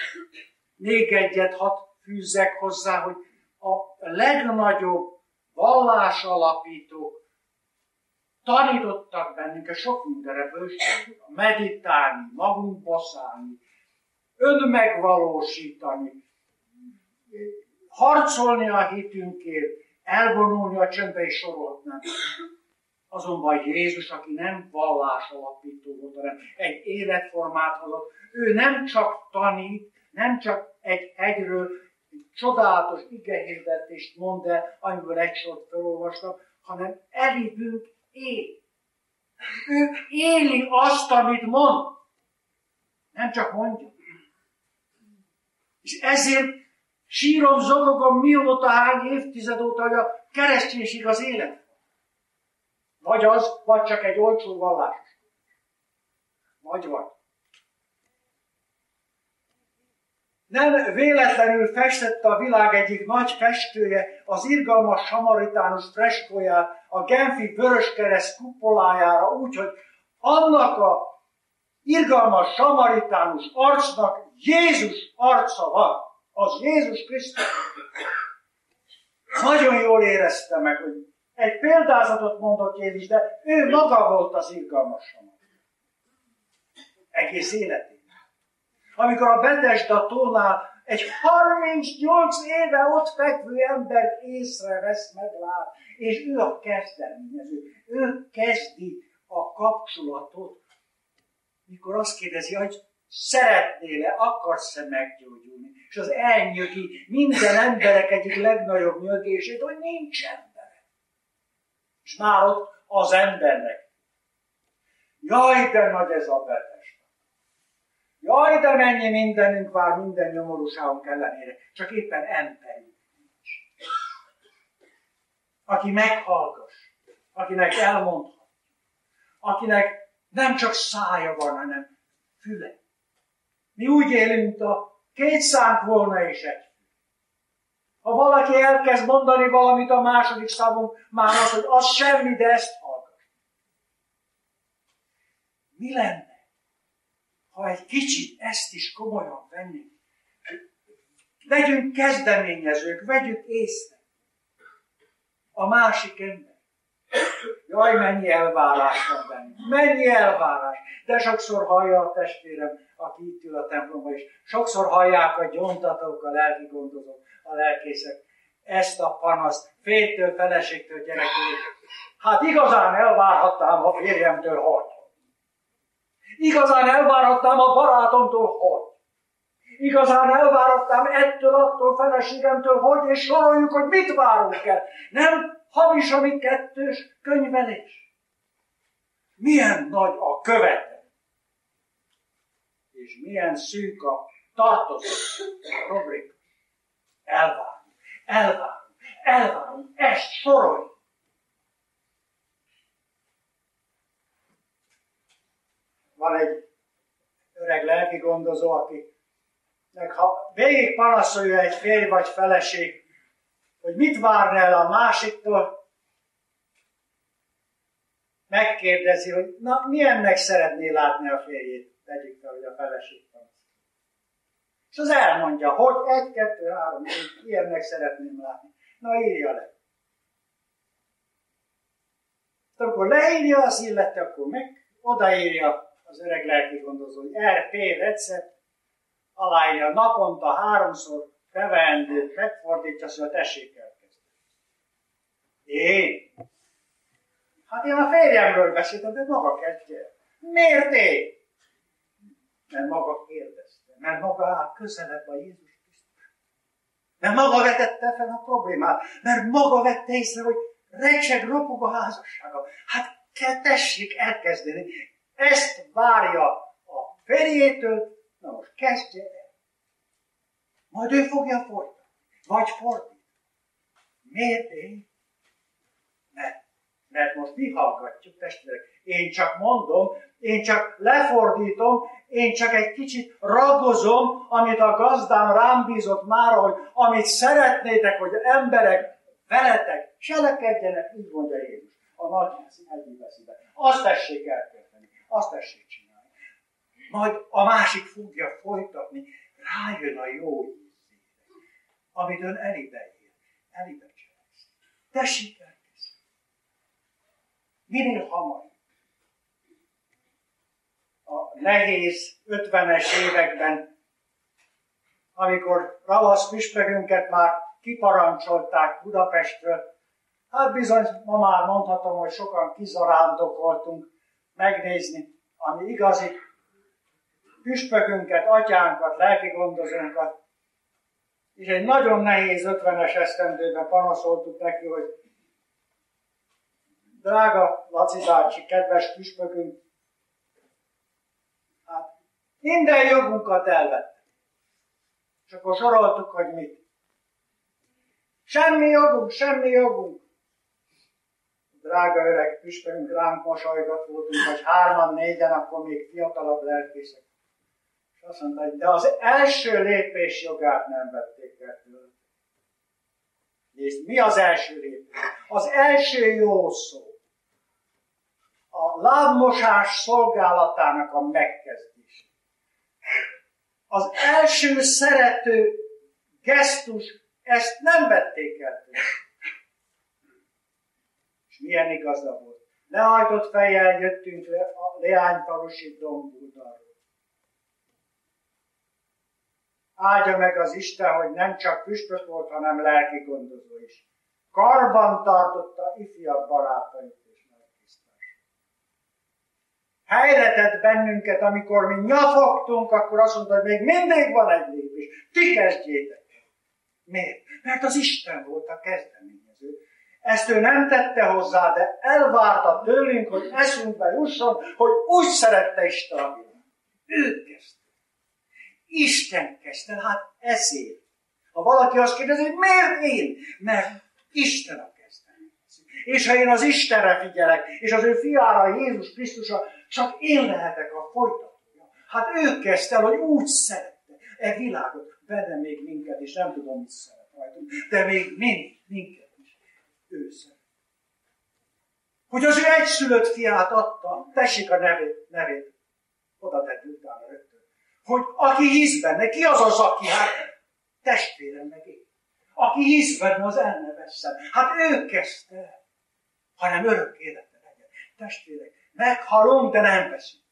Még egyet hadd fűzzek hozzá, hogy a legnagyobb vallásalapítók tanítottak bennünket sok mindenre bőségül, meditálni, magunkba szállni, önmegvalósítani, harcolni a hitünkért, elvonulni a csöndbe és sorolhatnám. Azonban Jézus, aki nem vallásalapító volt, hanem egy életformát hozott, ő nem csak tanít, nem csak egy hegyről egy csodálatos igehirdetést mond el, amiből egy sort felolvastam, hanem elébünk él. Ő éli azt, amit mond. Nem csak mondja. És ezért sírom, zokogom mióta, hány évtized óta, hogy a kereszténység az élet. Vagy az, vagy csak egy olcsó vallás. Vagy. Nem véletlenül festette a világ egyik nagy festője az irgalmas samaritánus freskóját a genfi Vöröskereszt kupolájára úgy, hogy annak a irgalmas samaritánus arcnak Jézus arca van. Az Jézus Krisztus. Nagyon jól érezte meg, hogy egy példázatot mondott Jézus, de ő maga volt az irgalmas samaritánus. Egész életében. Amikor a Betesda tónál egy 38 éve ott fekvő ember észrevesz, meglát, és ő a kezdeményező. Ő kezdi a kapcsolatot. Mikor azt kérdezi, hogy szeretnél-e, akarsz-e meggyógyulni? És az elnyögi minden emberek egyik legnagyobb nyögését, hogy nincs emberek. És már ott az embernek. Jaj, de nagy ez a Betesda. Jaj, de mennyi mindenünk vár minden nyomorúságunk ellenére. Csak éppen emberünk nincs. Aki meghallgass, akinek elmondhat, akinek nem csak szája van, hanem füle. Mi úgy élünk, mint a 2 szánk volna és egy fül. Ha valaki elkezd mondani valamit, a második szavunk már az, hogy az semmi, de ezt hallgass. Mi lenne, ha egy kicsit ezt is komolyan vennénk? Legyünk kezdeményezők, vegyük észre a másik ember. Jaj, mennyi elvárás van bennünk, mennyi elvárás. De sokszor hallja a testvérem, aki itt ül a templomban is, sokszor hallják a gyóntatók, a lelki gondozók, a lelkészek ezt a panaszt, férjtől, feleségtől, gyerektől. Hát igazán elvárhatnám a férjemtől, hogy? Igazán elvárhatnám a barátomtól, hogy? Igazán elvárhatnám ettől, attól, feleségemtől, hogy? És soroljuk, hogy mit várunk el. Nem hamis, ami kettős könyvelés. Milyen nagy a követel. És milyen szűk a tartozó rubrika. Elvárunk, ezt soroljuk. Van egy öreg lelki gondozó, akinek ha végig panaszolja egy férj vagy feleség, hogy mit várna el a másiktól, megkérdezi, hogy na, milyennek szeretné látni a férjét, tegyük fel, hogy a feleség panaszol. És az elmondja, hogy 1, 2, 3, 4, ilyennek szeretném látni. Na, írja le. Akkor leírja az illető, akkor meg odaírja az öreg lelki gondozó, hogy RP recept, aláírja naponta 3-szor beveendőt, megfordítja, szóval tessék elkezdeni. Én? Hát én a férjemről beszéltem, de maga kezdje. Miért én? Mert maga kérdezte, mert maga áll közelebb a Jézus Krisztus. Mert maga vetette fel a problémát, mert maga vette észre, hogy recseg, ropog a házassága. Hát tessék elkezdeni. Ezt várja a férjétől, na most kezdje el. Majd ő fogja folytatni. Vagy fordít. Miért én? Mert most mi hallgatjuk, testvérek? Én csak mondom, én csak lefordítom, én csak egy kicsit ragozom, amit a gazdám rám bízott már, hogy amit szeretnétek, hogy emberek veletek cselekedjenek, így mondja Jézus. A nagyházi egyik beszébe. Azt tessék elkezdeni, azt tessék csinálni. Majd a másik fogja folytatni. rájön a jó ízére, amit ön elébe cselekszik. Tessék elkezdeni. Minél hamarabb. A nehéz 50-es években, amikor ravasz püspökünket már kiparancsolták Budapestről, hát bizony ma már mondhatom, hogy sokan kizarándokoltunk megnézni, ami igazi püspökünket, atyánkat, lelkigondozónkat. És egy nagyon nehéz 50-es esztendőben panaszoltuk neki, hogy drága Laci bácsi, kedves püspökünk, hát minden jogunkat elvette. És akkor soroltuk, hogy mit. Semmi jogunk. Drága öreg püspökünk ránk mosolygott voltunk, hogy 3-4, akkor még fiatalabb lelkészek. És azt mondta, hogy de az első lépés jogát nem vették el tőle. És mi az első lépés? Az első jó szó. A lábmosás szolgálatának a megkezdése. Az első szerető gesztus, ezt nem vették el tőle. És milyen igaza volt. Lehajtott fejjel jöttünk le a leányfalusi Dombódalról. Áldja meg az Isten, hogy nem csak püspök volt, hanem lelki gondozó is. Karban tartotta ifjabb barátait és lelkisztársait. Helyre tett bennünket, amikor mi nyafogtunk, akkor azt mondta, hogy még mindig van egy lépés. Ti kezdjétek. Miért? Mert az Isten volt a kezdeményező. Ezt ő nem tette hozzá, de elvárta tőlünk, hogy eszünkbe jusson, hogy úgy szerette Isten a világ. Ő kezdte. Isten kezdte, hát ezért. Ha valaki azt kérdezi, hogy miért én? Mert Isten a kezdeményező. És ha én az Istenre figyelek, és az ő fiára, Jézus Krisztusra, csak én lehetek a folytatója. Hát ő kezdte el, hogy úgy szerette e világot, benne még minket, és nem tudom, mit szeret rajtunk, de még minket is ő szeret. Hogy az ő egyszülött fiát adta, tessék a nevét oda tett utána rögtön. Hogy aki hisz benne, ki az, aki hát testvérem meg én. Aki hisz benne, az el ne vesszen. Hát ő kezdte el, hanem örök élete legyen. Testvérek, meghalunk, de nem veszünk.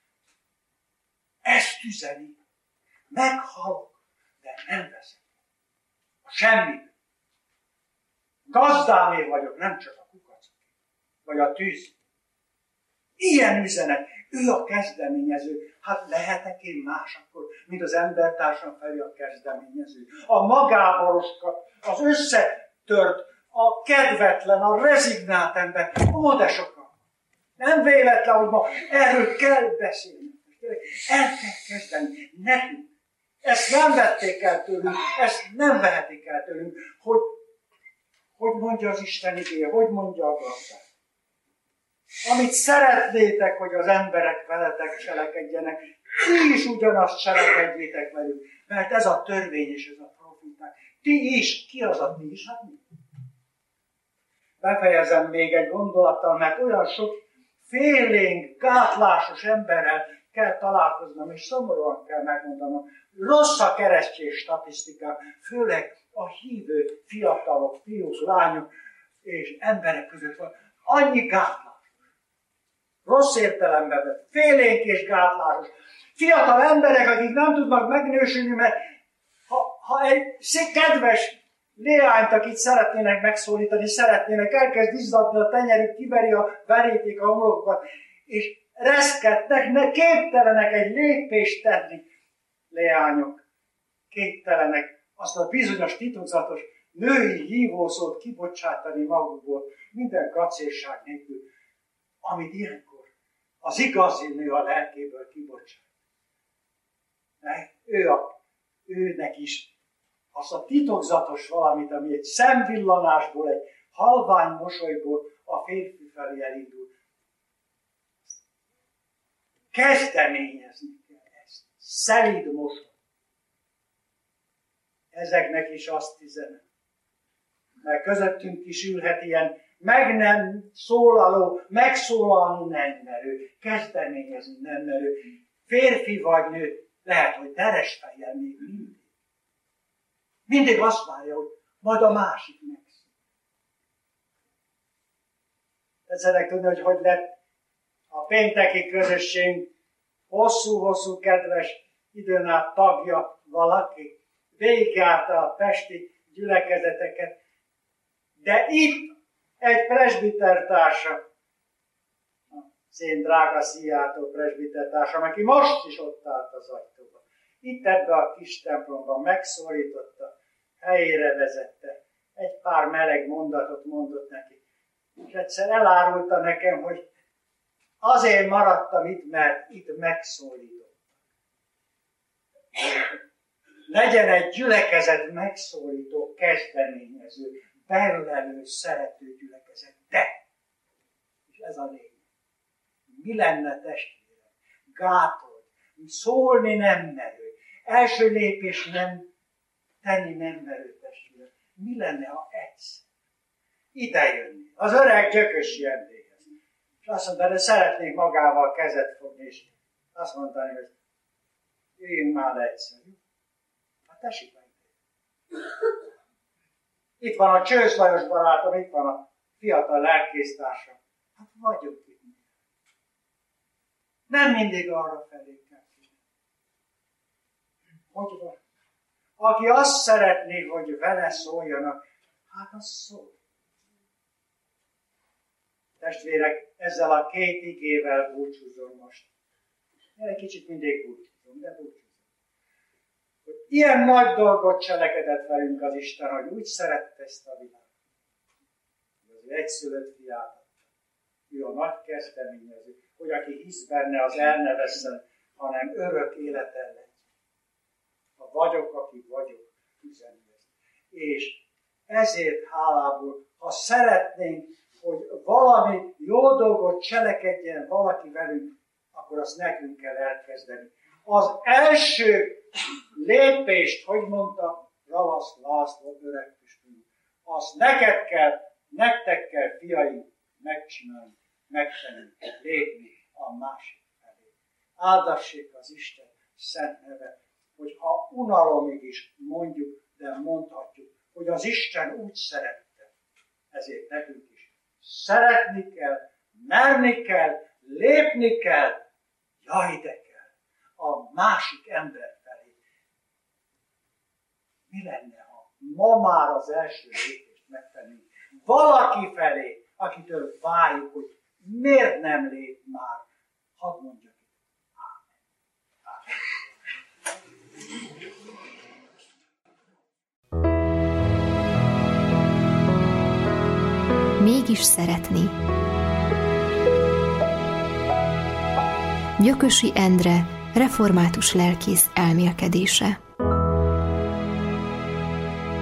Ezt üzeni. Meghalok, de nem veszek. A semmit. Gazdámé vagyok, nem csak a kukacok, vagy a tűz. Ilyen üzenet. Ő a kezdeményező. Hát lehetek én más akkor, mint az embertársam felé a kezdeményező. A magábaroskat, az összetört, a kedvetlen, a rezignált ember. Ó, de sokan. Nem véletlen, hogy ma erről kell beszélni. El kell kezdeni. Nekünk. Ezt nem vették el tőlünk, ezt nem vehetik el tőlünk. Hogy mondja az Isten igéje, hogy mondja a gazdák. Amit szeretnétek, hogy az emberek veletek cselekedjenek, ti is ugyanazt cselekedjétek velük, mert ez a törvény és ez a proféták. Ti is, ki az a ti is? Hát mi? Befejezem még egy gondolattal, mert olyan sok félénk, gátlásos emberrel kell találkoznom, és szomorúan kell megmondanom. Rossz a keresztény statisztikák, főleg a hívő fiatalok, fiúk, lányok és emberek között van. Annyi gátlás. Rossz értelemben vett, félénk és gátlásos. Fiatal emberek, akik nem tudnak megnősülni, mert ha egy kedves leányt, akit szeretnének megszólítani, szeretnének, elkezd izzadni a tenyerük, kiveri a veríték a homlokukat, és reszketnek, képtelenek egy lépést tenni. Leányok, képtelenek azt a bizonyos titokzatos női hívószót kibocsátani magukból, minden kacérság nélkül, amit ilyenkor az igazi nő a lelkéből kibocsát. Őnek is azt a titokzatos valamit, ami egy szemvillanásból, egy halvány mosolyból a férfi felé elindul. Kezdeményezni kell ezt. Szelíd mosoly. Ezeknek is azt üzenem. Mert közöttünk is ülhet ilyen meg nem szólaló, megszólalni nem merő, kezdeményezni nem merő. Férfi vagy nő, lehet, hogy deres fejjel még Mindig azt várja, hogy majd a másik megszól. Tetszenek tudni, hogy lett a pénteki közösség hosszú-hosszú kedves időn át tagja valaki. Végigjárta a pesti gyülekezeteket, de itt egy presbitertársa, a szén drága Szijjártó presbitertársam, aki most is ott állt az ajtóban. Itt ebbe a kis templomban megszólította, helyére vezette, egy pár meleg mondatot mondott neki. És egyszer elárulta nekem, hogy azért maradtam itt, mert itt megszólított. Legyen egy gyülekezet megszólító, kezdeményező, belelő, szerető gyülekezet. De, és ez a lényeg. Mi lenne testvérem? Gátolt, szólni nem merő, első lépés nem, tenni nem merő testvérem. Mi lenne, ha egyszer idejönni az öreg Gyökösi Endréhez? És azt mondta, de szeretnék magával kezet fogni, és azt mondta, hogy jöjjünk már egyszer. Hát tessék meg. Itt van a Csősz Lajos barátom, itt van a fiatal lelkésztársam. Hát vagyok itt. Nem mindig arra felé kell figyelni. Hogy van? Aki azt szeretné, hogy vele szóljanak, hát az szól. Testvérek, ezzel a 2 igével búcsúzom most. Én egy kicsit mindig búcsúzom, de búcsúzom. Ilyen nagy dolgot cselekedett velünk az Isten, hogy úgy szerette ezt a világot. Az egyszülött fiát adta. Ő a nagy kezdeményező, hogy aki hisz benne, az el ne vesszen, hanem örök életen legyen. Ha vagyok, aki vagyok, üzenő. És ezért hálából, ha szeretnénk, hogy valami jó dolgot cselekedjen valaki velünk, akkor azt nekünk kell elkezdeni. Az első lépést, hogy mondta Ravasz László öreg püspünk, azt nektek kell, fiaim, megcsinálni, megtenni, lépni a másik felé. Áldassék az Isten szent neve, hogy ha unalomig is mondjuk, de mondhatjuk, hogy az Isten úgy szerette, ezért nekünk is szeretni kell, merni kell, lépni kell, jaj, de kell a másik ember felé. Mi lenne, ha ma már az első lépést megtennénk valaki felé, akitől várjuk, hogy miért nem lép már? Hadd mondjak itt. Ámen. Mégis szeretni. Gyökösi Endre református lelkész elmélkedése.